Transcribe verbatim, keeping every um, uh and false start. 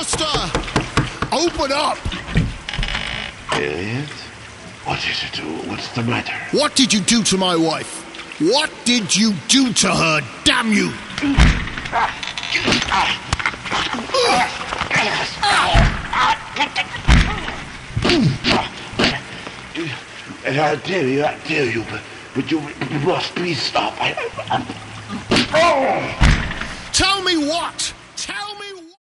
Master! Open up! Elliot? What is it? What's the matter? What did you do to my wife? What did you do to her, damn you? And I tell you, I tell you, but, but you must please stop. I, I, Tell me what?